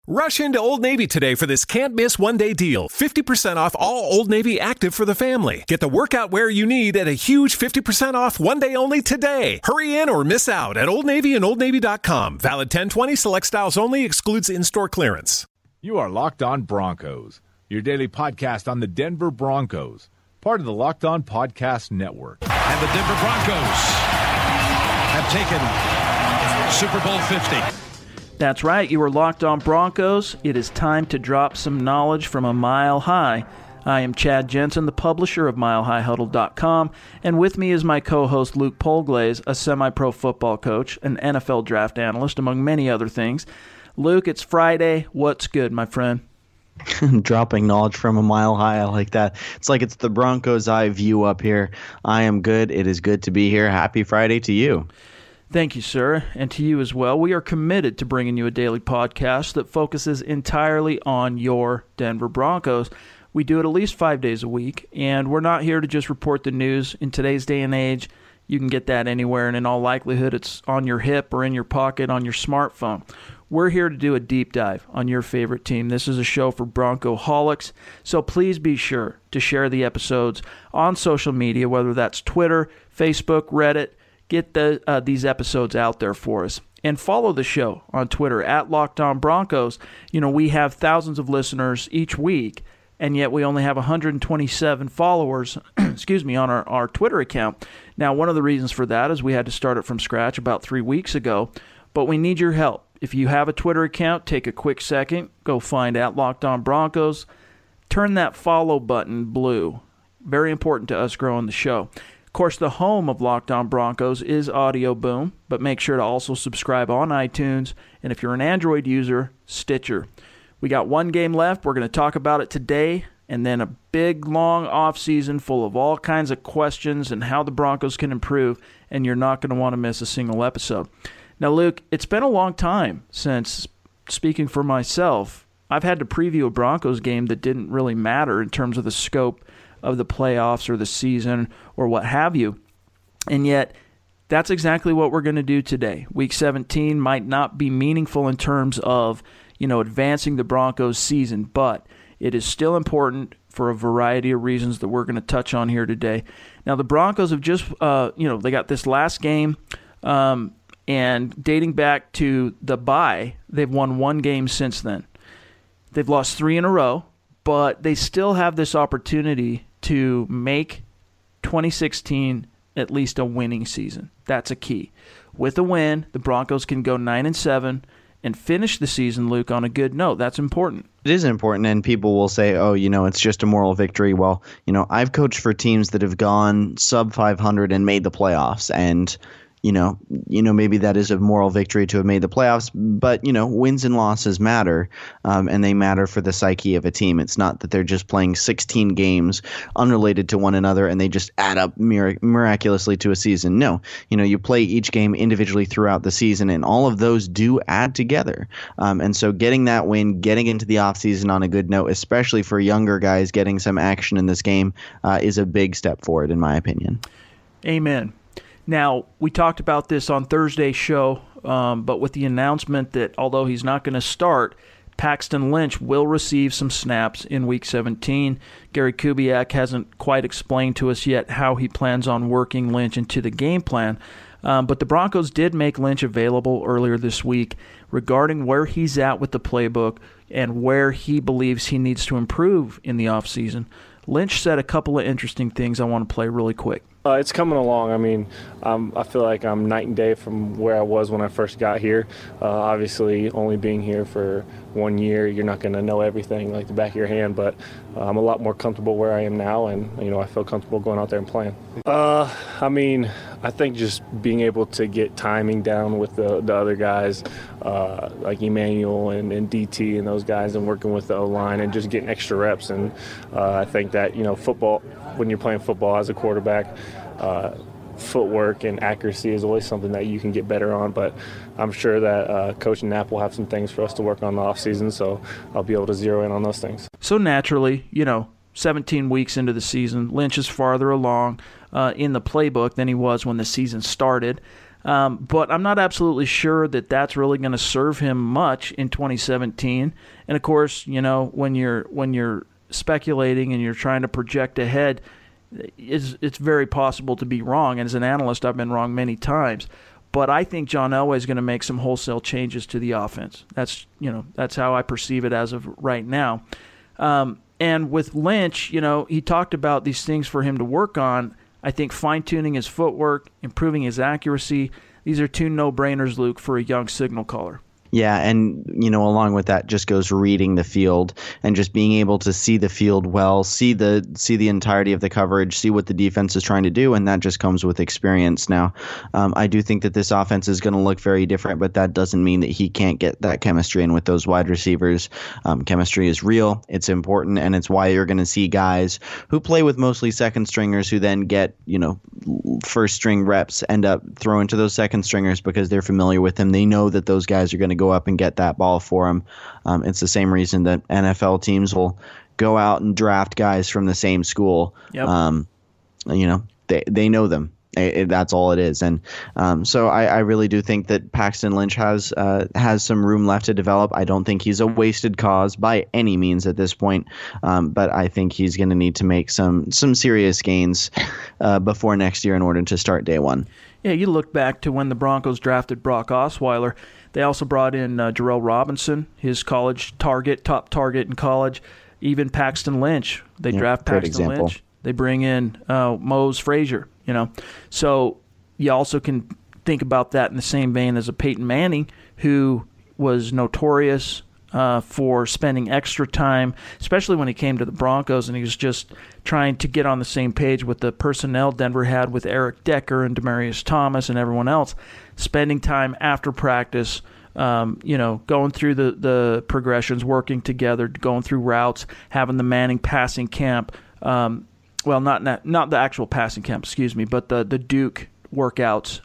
Rush into Old Navy today for this can't-miss one-day deal. 50% off all Old Navy active for the family. Get the workout wear you need at a huge 50% off one day only today. Hurry in or miss out at Old Navy and OldNavy.com. Valid 10/20, select styles only, excludes in-store clearance. You are Locked On Broncos, your daily podcast on the Denver Broncos, part of the Locked On Podcast Network. And the Denver Broncos have taken Super Bowl 50. That's right, you are Locked On Broncos. It is time to drop some knowledge from a mile high. I am Chad Jensen, the publisher of MileHighHuddle.com, and with me is my co-host Luke Polglaze, a semi-pro football coach, an NFL draft analyst, among many other things. Luke, it's Friday. What's good, my friend? Dropping knowledge from a mile high. I like that. It's like it's the Broncos' eye view up here. I am good. It is good to be here. Happy Friday to you. Thank you, sir, and to you as well. We are committed to bringing you a daily podcast that focuses entirely on your Denver Broncos. We do it at least 5 days a week, and we're not here to just report the news. In today's day and age, you can get that anywhere, and in all likelihood, it's on your hip or in your pocket on your smartphone. We're here to do a deep dive on your favorite team. This is a show for Broncoholics, so please be sure to share the episodes on social media, whether that's Twitter, Facebook, Reddit. Get these episodes out there for us. And follow the show on Twitter at Locked On Broncos. You know, we have thousands of listeners each week, and yet we only have 127 followers on our Twitter account. Now, one of the reasons for that is we had to start it from scratch about 3 weeks ago, but we need your help. If you have a Twitter account, take a quick second, go find at Locked On Broncos, turn that follow button blue. Very important to us growing the show. Of course, the home of Locked On Broncos is Audio Boom, but make sure to also subscribe on iTunes, and if you're an Android user, Stitcher. We got one game left. We're going to talk about it today, and then a big, long offseason full of all kinds of questions and how the Broncos can improve, and you're not going to want to miss a single episode. Now, Luke, it's been a long time since, speaking for myself, I've had to preview a Broncos game that didn't really matter in terms of the scope of the playoffs or the season or what have you. And yet, that's exactly what we're going to do today. Week 17 might not be meaningful in terms of, advancing the Broncos season, but it is still important for a variety of reasons that we're going to touch on here today. Now, the Broncos have just, they got this last game, and dating back to the bye, they've won one game since then. They've lost 3 in a row, but they still have this opportunity to make 2016 at least a winning season. That's a key. With a win, the Broncos can go 9-7 and finish the season, Luke, on a good note. That's important. It is important, and people will say, it's just a moral victory. Well, I've coached for teams that have gone sub 500 and made the playoffs, and maybe that is a moral victory to have made the playoffs, but, wins and losses matter, and they matter for the psyche of a team. It's not that they're just playing 16 games unrelated to one another and they just add up miraculously to a season. No, you play each game individually throughout the season, and all of those do add together. And so getting that win, getting into the offseason on a good note, especially for younger guys getting some action in this game, is a big step forward, in my opinion. Amen. Now, we talked about this on Thursday's show, but with the announcement that although he's not going to start, Paxton Lynch will receive some snaps in Week 17. Gary Kubiak hasn't quite explained to us yet how he plans on working Lynch into the game plan, but the Broncos did make Lynch available earlier this week regarding where he's at with the playbook and where he believes he needs to improve in the offseason. Lynch said a couple of interesting things I want to play really quick. It's coming along. I mean, I feel like I'm night and day from where I was when I first got here. Obviously, only being here for 1 year, you're not going to know everything like the back of your hand, but I'm a lot more comfortable where I am now, and, I feel comfortable going out there and playing. I think just being able to get timing down with the other guys, like Emmanuel and DT and those guys, and working with the O-line and just getting extra reps. And I think that, football, when you're playing football as a quarterback, footwork and accuracy is always something that you can get better on, but I'm sure that Coach Knapp will have some things for us to work on in the offseason, so I'll be able to zero in on those things. So naturally, 17 weeks into the season, Lynch is farther along in the playbook than he was when the season started. But I'm not absolutely sure that that's really going to serve him much in 2017. And of course, when you're speculating and you're trying to project ahead, it's very possible to be wrong. And as an analyst, I've been wrong many times. But I think John Elway is going to make some wholesale changes to the offense. That's how I perceive it as of right now. And with Lynch, he talked about these things for him to work on. I think fine-tuning his footwork, improving his accuracy, these are two no-brainers, Luke, for a young signal caller. Yeah, and along with that just goes reading the field and just being able to see the field well, see the entirety of the coverage, see what the defense is trying to do, and that just comes with experience. Now, I do think that this offense is going to look very different, but that doesn't mean that he can't get that chemistry in with those wide receivers. Chemistry is real, it's important, and it's why you're going to see guys who play with mostly second stringers who then get first string reps end up throwing to those second stringers because they're familiar with them. They know that those guys are going to go up and get that ball for them. It's the same reason that NFL teams will go out and draft guys from the same school. Yep. They know them. That's all it is. And so I really do think that Paxton Lynch has some room left to develop. I don't think he's a wasted cause by any means at this point, but I think he's going to need to make some serious gains before next year in order to start day one. Yeah, you look back to when the Broncos drafted Brock Osweiler. They also brought in Jarrell Robinson, his college top target in college. Even Paxton Lynch. They draft Paxton Lynch. They bring in Mose Frazier, So you also can think about that in the same vein as a Peyton Manning, who was notorious for spending extra time, especially when he came to the Broncos, and he was just trying to get on the same page with the personnel Denver had with Eric Decker and Demaryius Thomas and everyone else, spending time after practice, going through the progressions, working together, going through routes, having the Manning passing camp. Not the actual passing camp, but the Duke workouts.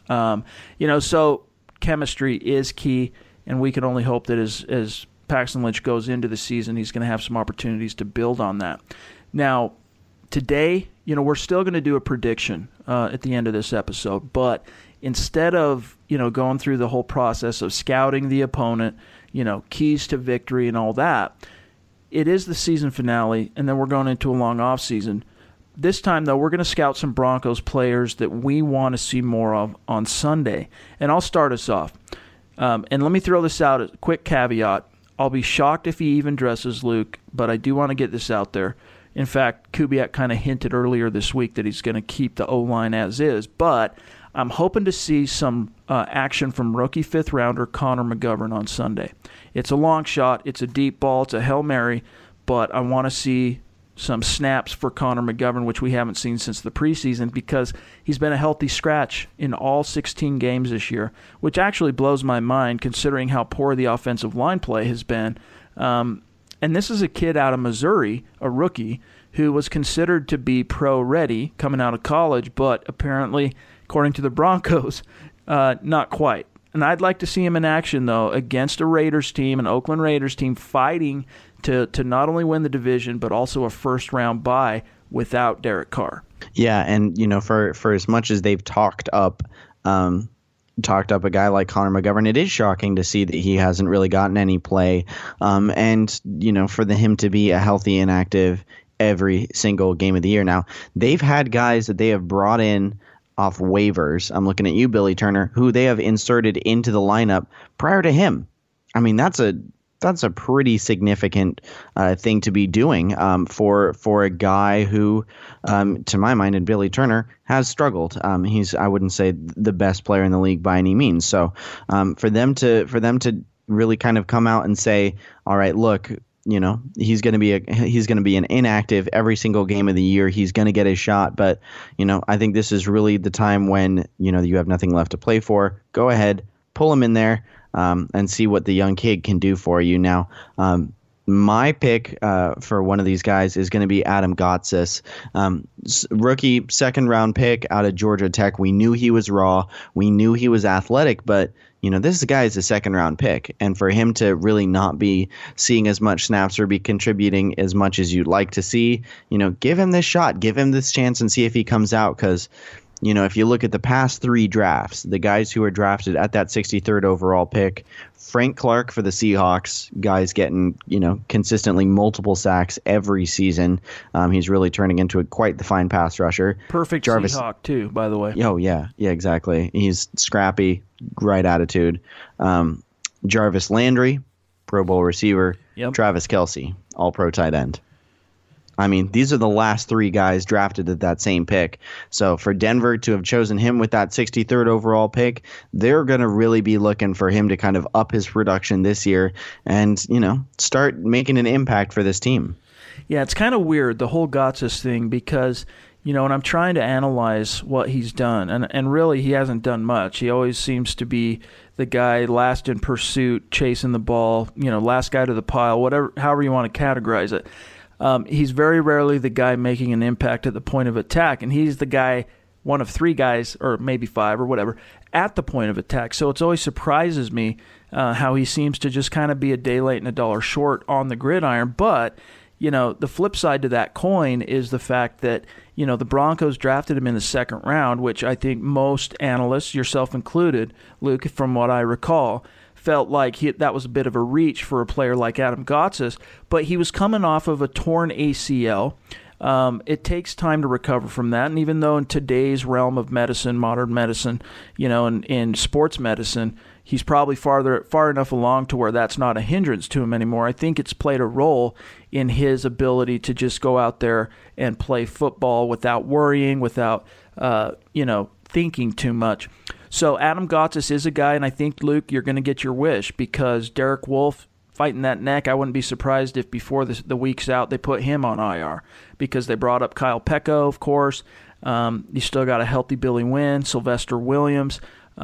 So chemistry is key, and we can only hope that as Paxton Lynch goes into the season, he's going to have some opportunities to build on that. Now, today, we're still going to do a prediction at the end of this episode, but instead of, going through the whole process of scouting the opponent, keys to victory and all that, it is the season finale, and then we're going into a long off season. This time, though, we're going to scout some Broncos players that we want to see more of on Sunday. And I'll start us off. And let me throw this out as a quick caveat. I'll be shocked if he even dresses Luke, but I do want to get this out there. In fact, Kubiak kind of hinted earlier this week that he's going to keep the O-line as is, but I'm hoping to see some action from rookie fifth-rounder Connor McGovern on Sunday. It's a long shot, it's a deep ball, it's a Hail Mary, but I want to see some snaps for Connor McGovern, which we haven't seen since the preseason, because he's been a healthy scratch in all 16 games this year, which actually blows my mind considering how poor the offensive line play has been. And this is a kid out of Missouri, a rookie, who was considered to be pro-ready coming out of college, but apparently, according to the Broncos, not quite. And I'd like to see him in action, though, against a Raiders team, an Oakland Raiders team, fighting to not only win the division, but also a first-round bye without Derek Carr. Yeah, and, for as much as they've talked up a guy like Connor McGovern, it is shocking to see that he hasn't really gotten any play. And, for him to be a healthy and active every single game of the year. Now, they've had guys that they have brought in off waivers. I'm looking at you, Billy Turner, who they have inserted into the lineup prior to him. I mean, that's a pretty significant thing to be doing for a guy who, to my mind, and Billy Turner, has struggled. He's, I wouldn't say, the best player in the league by any means. So for them to really kind of come out and say, all right, look, he's going to be an inactive every single game of the year. He's going to get his shot, but I think this is really the time when you have nothing left to play for. Go ahead, pull him in there. And see what the young kid can do for you. Now, my pick for one of these guys is going to be Adam Gotsis, rookie second-round pick out of Georgia Tech. We knew he was raw. We knew he was athletic, but this guy is a second-round pick, and for him to really not be seeing as much snaps or be contributing as much as you'd like to see, give him this shot, give him this chance, and see if he comes out, because if you look at the past 3 drafts, the guys who were drafted at that 63rd overall pick, Frank Clark for the Seahawks, guys getting, consistently multiple sacks every season. He's really turning into quite the fine pass rusher. Perfect Seahawk, too, by the way. Oh, yeah. Yeah, exactly. He's scrappy, right attitude. Jarvis Landry, Pro Bowl receiver. Yep. Travis Kelce, all-pro tight end. I mean, these are the last 3 guys drafted at that same pick. So for Denver to have chosen him with that 63rd overall pick, they're going to really be looking for him to kind of up his production this year and, start making an impact for this team. Yeah, it's kind of weird, the whole Gotsis thing, because, when I'm trying to analyze what he's done, and really he hasn't done much. He always seems to be the guy last in pursuit, chasing the ball, last guy to the pile, however you want to categorize it. He's very rarely the guy making an impact at the point of attack, and he's the guy, one of 3 guys, or maybe 5 or whatever, at the point of attack. So it always surprises me how he seems to just kind of be a day late and a dollar short on the gridiron. But, the flip side to that coin is the fact that, the Broncos drafted him in the 2nd round, which I think most analysts, yourself included, Luke, from what I recall, felt like that was a bit of a reach for a player like Adam Gotsis, but he was coming off of a torn ACL. It takes time to recover from that, and even though in today's realm of medicine, modern medicine, in sports medicine, he's probably far enough along to where that's not a hindrance to him anymore. I think it's played a role in his ability to just go out there and play football without worrying, without thinking too much. So Adam Gotsis is a guy, and I think, Luke, you're going to get your wish because Derek Wolfe fighting that neck, I wouldn't be surprised if before the week's out they put him on IR because they brought up Kyle Pecco, of course. You still got a healthy Billy Wynn, Sylvester Williams.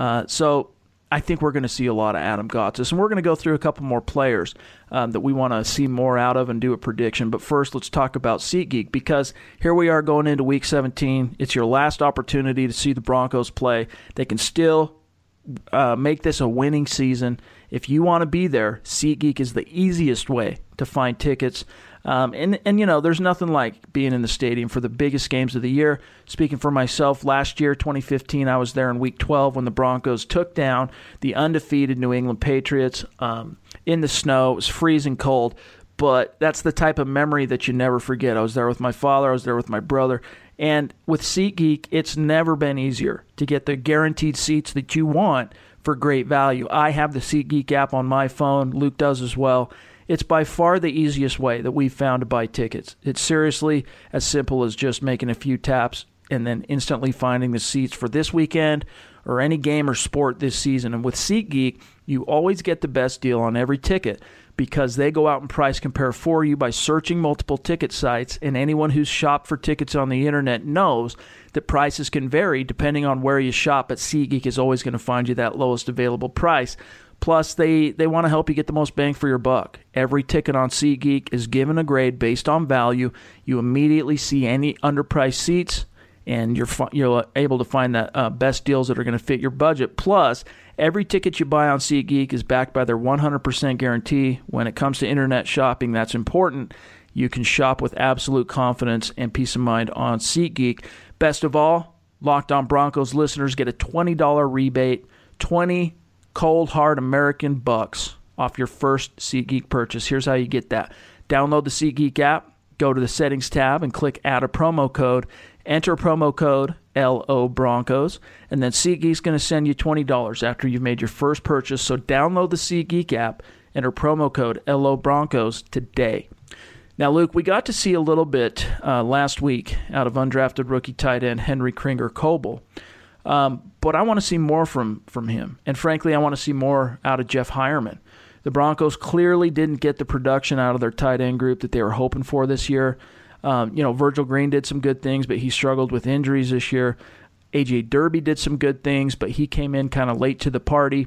So I think we're going to see a lot of Adam Gotsis, and we're going to go through a couple more players that we want to see more out of and do a prediction. But first, let's talk about SeatGeek because here we are going into Week 17. It's your last opportunity to see the Broncos play. They can still make this a winning season. If you want to be there, SeatGeek is the easiest way to find tickets. And there's nothing like being in the stadium for the biggest games of the year. Speaking for myself, last year, 2015, I was there in Week 12 when the Broncos took down the undefeated New England Patriots in the snow. It was freezing cold, but that's the type of memory that you never forget. I was there with my father. I was there with my brother. And with SeatGeek, it's never been easier to get the guaranteed seats that you want for great value. I have the SeatGeek app on my phone. Luke does as well. It's by far the easiest way that we've found to buy tickets. It's seriously as simple as just making a few taps and then instantly finding the seats for this weekend or any game or sport this season. And with SeatGeek, you always get the best deal on every ticket because they go out and price compare for you by searching multiple ticket sites, and anyone who's shopped for tickets on the internet knows that prices can vary depending on where you shop, but SeatGeek is always going to find you that lowest available price. Plus, they want to help you get the most bang for your buck. Every ticket on SeatGeek is given a grade based on value. You immediately see any underpriced seats, and you're able to find the best deals that are going to fit your budget. Plus, every ticket you buy on SeatGeek is backed by their 100% guarantee. When it comes to internet shopping, that's important. You can shop with absolute confidence and peace of mind on SeatGeek. Best of all, Locked On Broncos listeners get a $20 rebate, 20 cold hard American bucks off your first SeatGeek purchase. Here's how you get that. Download the SeatGeek app, go to the settings tab and click add a promo code. Enter promo code LO Broncos, and then SeatGeek's going to send you $20 after you've made your first purchase. So download the SeatGeek app, enter promo code LO Broncos today. Now, Luke, we got to see a little bit last week out of undrafted rookie tight end Henry Kringer-Coble. But I want to see more from him. And frankly, I want to see more out of Jeff Heuerman. The Broncos clearly didn't get the production out of their tight end group that they were hoping for this year. Virgil Green did some good things, but he struggled with injuries this year. A.J. Derby did some good things, but he came in kind of late to the party.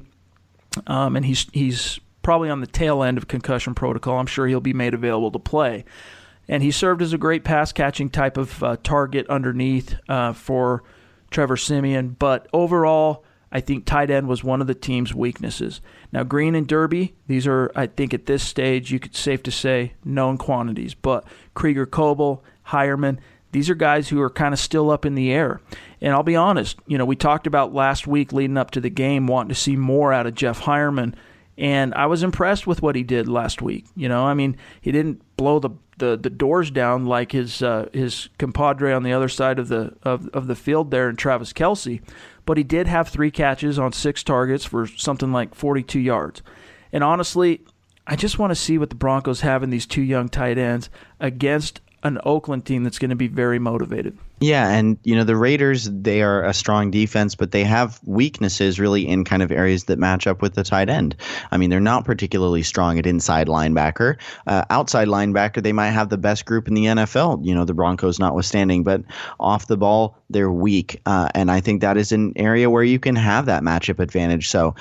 And he's probably on the tail end of concussion protocol. I'm sure he'll be made available to play. And he served as a great pass-catching type of target underneath for Trevor Siemian. But overall, I think tight end was one of the team's weaknesses. Now, Green and Derby, these are, I think at this stage, you could safe to say, known quantities. But Kringer-Coble, Heuerman, these are guys who are kind of still up in the air. And I'll be honest, we talked about last week leading up to the game wanting to see more out of Jeff Heuerman, and I was impressed with what he did last week. He didn't blow the doors down like his compadre on the other side of the field there in Travis Kelce, but he did have 3 catches on 6 targets for something like 42 yards. And honestly, I just want to see what the Broncos have in these 2 young tight ends against an Oakland team that's going to be very motivated. Yeah, and the Raiders, they are a strong defense, but they have weaknesses really in kind of areas that match up with the tight end. I mean, they're not particularly strong at inside linebacker. Outside linebacker, they might have the best group in the NFL, the Broncos notwithstanding, but off the ball, they're weak. And I think that is an area where you can have that matchup advantage. So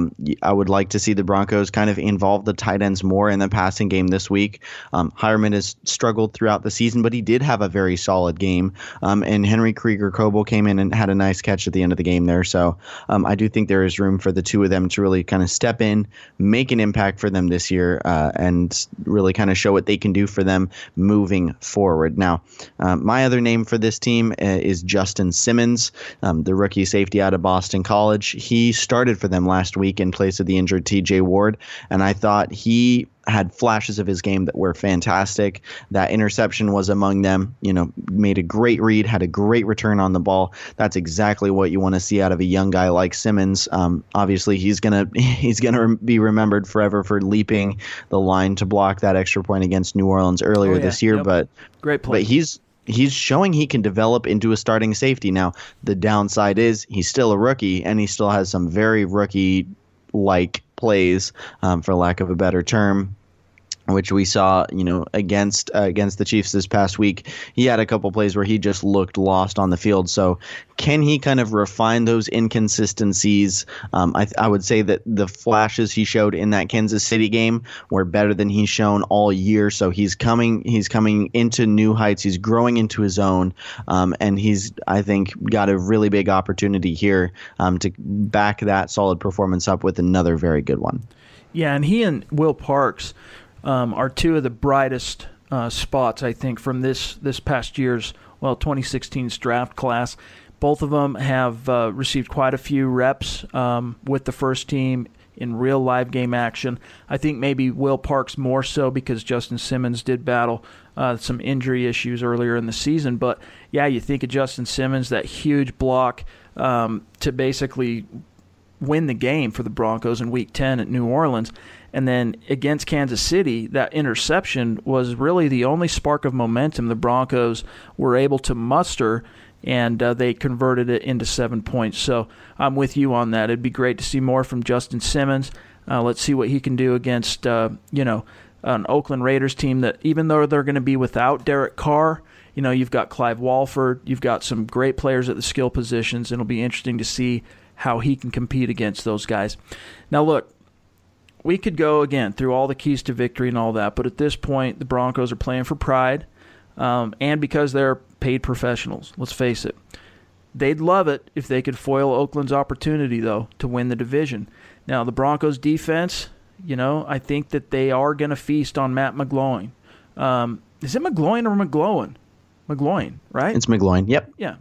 I would like to see the Broncos kind of involve the tight ends more in the passing game this week. Heuerman has struggled throughout the season, but he did have a very solid game. And Henry Krieger-Coble came in and had a nice catch at the end of the game there. So I do think there is room for the 2 of them to really kind of step in, make an impact for them this year, and really kind of show what they can do for them moving forward. Now, my other name for this team is Justin Simmons, the rookie safety out of Boston College. He started for them last week in place of the injured TJ Ward, and I thought he had flashes of his game that were fantastic. That interception was among them. Made a great read, had a great return on the ball. That's exactly what you want to see out of a young guy like Simmons. Obviously, he's gonna be remembered forever for leaping the line to block that extra point against New Orleans earlier this year. Yep. But great play. But he's showing he can develop into a starting safety. Now, the downside is he's still a rookie, and he still has some very rookie-like plays, for lack of a better term, which we saw, against the Chiefs this past week. He had a couple plays where he just looked lost on the field. So can he kind of refine those inconsistencies? I would say that the flashes he showed in that Kansas City game were better than he's shown all year. So he's coming into new heights. He's growing into his own, and he's, I think, got a really big opportunity here to back that solid performance up with another very good one. Yeah, and he and Will Parks are 2 of the brightest spots, I think, from this past year's 2016's draft class. Both of them have received quite a few reps with the first team in real live game action. I think maybe Will Parks more so because Justin Simmons did battle some injury issues earlier in the season. But yeah, you think of Justin Simmons, that huge block to basically win the game for the Broncos in Week 10 at New Orleans. And then against Kansas City, that interception was really the only spark of momentum the Broncos were able to muster, and they converted it into 7 points. So I'm with you on that. It'd be great to see more from Justin Simmons. Let's see what he can do against, an Oakland Raiders team that, even though they're going to be without Derek Carr, you've got Clive Walford, you've got some great players at the skill positions, and it'll be interesting to see how he can compete against those guys. Now, look, we could go, again, through all the keys to victory and all that, but at this point, the Broncos are playing for pride, and because they're paid professionals, let's face it. They'd love it if they could foil Oakland's opportunity, though, to win the division. Now, the Broncos' defense, I think that they are going to feast on Matt McGloin. Is it McGloin or McGloin? McGloin, right? It's McGloin, yep. Yeah.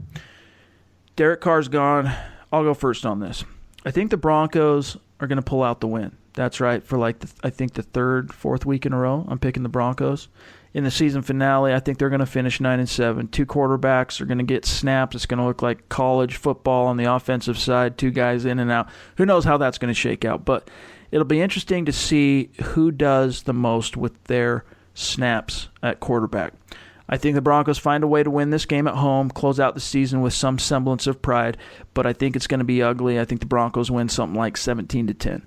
Derek Carr's gone. I'll go first on this. I think the Broncos are going to pull out the win. That's right. For I think the 3rd, 4th week in a row, I'm picking the Broncos. In the season finale, I think they're going to finish 9-7. 2 quarterbacks are going to get snaps. It's going to look like college football on the offensive side, 2 guys in and out. Who knows how that's going to shake out? But it'll be interesting to see who does the most with their snaps at quarterback. I think the Broncos find a way to win this game at home, close out the season with some semblance of pride, but I think it's going to be ugly. I think the Broncos win something like 17-10.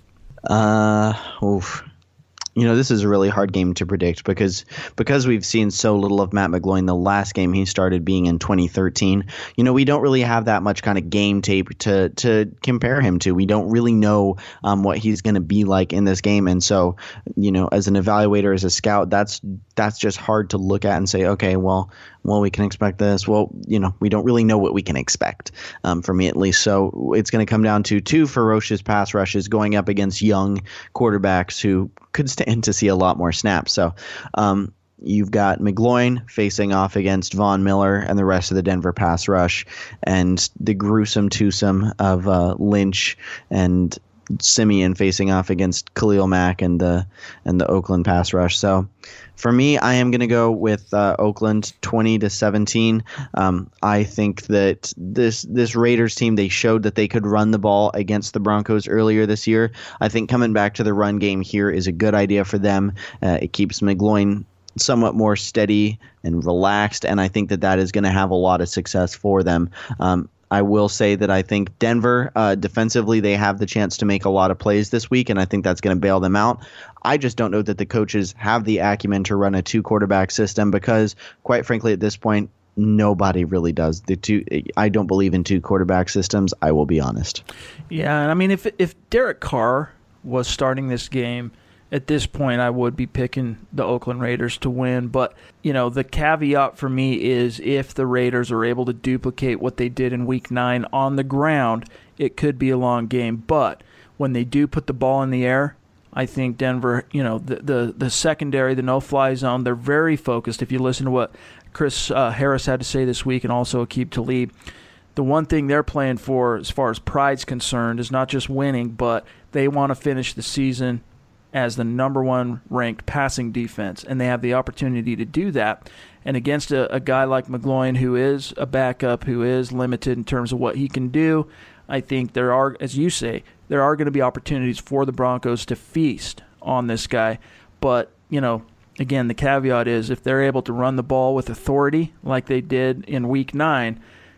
This is a really hard game to predict because we've seen so little of Matt McGloin. The last game he started being in 2013. We don't really have that much kind of game tape to compare him to. We don't really know what he's going to be like in this game. And so, as an evaluator, as a scout, that's just hard to look at and say, okay, well, we can expect this. Well, we don't really know what we can expect, for me at least. So it's going to come down to 2 ferocious pass rushes going up against young quarterbacks who could stand to see a lot more snaps. So you've got McGloin facing off against Von Miller and the rest of the Denver pass rush, and the gruesome twosome of Lynch and Simeon facing off against Khalil Mack and the Oakland pass rush. So for me, I am going to go with Oakland 20-17. I think that this Raiders team, they showed that they could run the ball against the Broncos earlier this year. I think coming back to the run game here is a good idea for them. It keeps McGloin somewhat more steady and relaxed, and I think that is going to have a lot of success for them. I will say that I think Denver, defensively, they have the chance to make a lot of plays this week, and I think that's going to bail them out. I just don't know that the coaches have the acumen to run a 2-quarterback system because, quite frankly, at this point, nobody really does. I don't believe in 2-quarterback systems, I will be honest. Yeah, I mean, if Derek Carr was starting this game, at this point, I would be picking the Oakland Raiders to win. But, the caveat for me is if the Raiders are able to duplicate what they did in Week 9 on the ground, it could be a long game. But when they do put the ball in the air, I think Denver, the secondary, the no-fly zone, they're very focused. If you listen to what Chris Harris had to say this week and also Aqib Talib, the one thing they're playing for as far as pride's concerned is not just winning, but they want to finish the season as the number 1 ranked passing defense, and they have the opportunity to do that. And against a guy like McGloin, who is a backup, who is limited in terms of what he can do, I think there are, as you say, there are going to be opportunities for the Broncos to feast on this guy. But, again, the caveat is if they're able to run the ball with authority like they did in Week 9,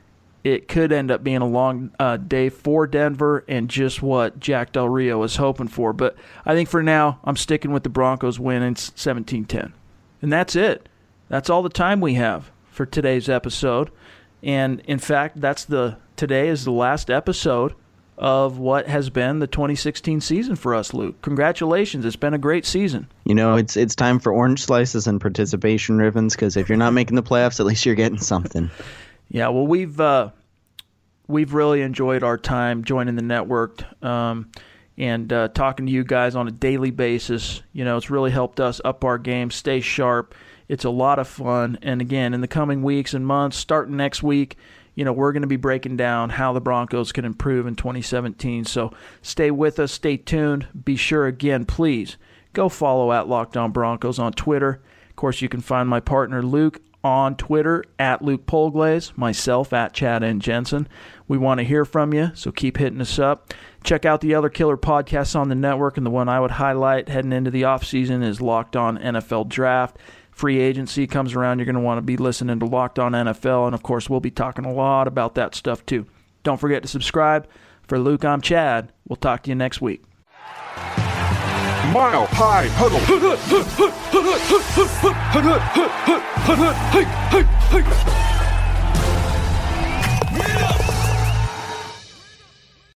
it could end up being a long day for Denver and just what Jack Del Rio was hoping for. But I think for now, I'm sticking with the Broncos winning 17-10. And that's it. That's all the time we have for today's episode. And, in fact, today is the last episode of what has been the 2016 season for us, Luke. Congratulations. It's been a great season. It's time for orange slices and participation ribbons because if you're not making the playoffs, at least you're getting something. Yeah, well, we've really enjoyed our time joining the network and talking to you guys on a daily basis. It's really helped us up our game, stay sharp. It's a lot of fun. And again, in the coming weeks and months, starting next week, we're going to be breaking down how the Broncos can improve in 2017. So stay with us, stay tuned. Be sure, again, please go follow at Locked On Broncos on Twitter. Of course, you can find my partner Luke on Twitter at Luke Polglaze, myself at Chad N. Jensen. We want to hear from you, so keep hitting us up. Check out the other killer podcasts on the network, and the one I would highlight heading into the offseason is Locked On NFL Draft. Free agency comes around, you're going to want to be listening to Locked On NFL, and of course we'll be talking a lot about that stuff too. Don't forget to subscribe. For Luke, I'm Chad. We'll talk to you next week. Mile High Huddle.